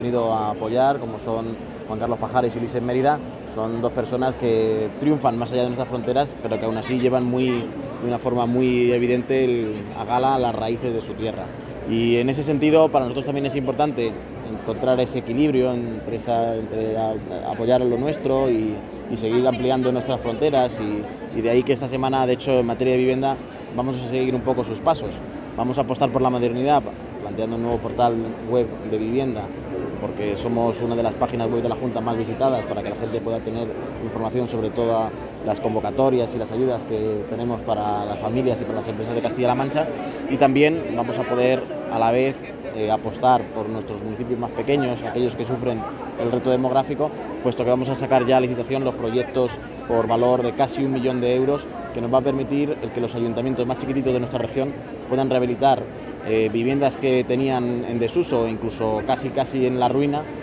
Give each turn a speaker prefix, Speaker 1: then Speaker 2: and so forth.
Speaker 1: Venido a apoyar, como son Juan Carlos Pajares y Ulises Mérida. Son dos personas que triunfan más allá de nuestras fronteras, pero que aún así llevan de una forma muy evidente a gala las raíces de su tierra. Y en ese sentido, para nosotros también es importante encontrar ese equilibrio entre apoyar lo nuestro y seguir ampliando nuestras fronteras. Y de ahí que esta semana, de hecho, en materia de vivienda, vamos a seguir un poco sus pasos. Vamos a apostar por la modernidad, planteando un nuevo portal web de vivienda, porque somos una de las páginas web de la Junta más visitadas, para que la gente pueda tener información sobre todas las convocatorias y las ayudas que tenemos para las familias y para las empresas de Castilla-La Mancha. Y también vamos a poder a la vez apostar por nuestros municipios más pequeños, aquellos que sufren el reto demográfico, puesto que vamos a sacar ya a licitación los proyectos por valor de casi 1 millón de euros, que nos va a permitir el que los ayuntamientos más chiquititos de nuestra región puedan rehabilitar viviendas que tenían en desuso, incluso casi en la ruina,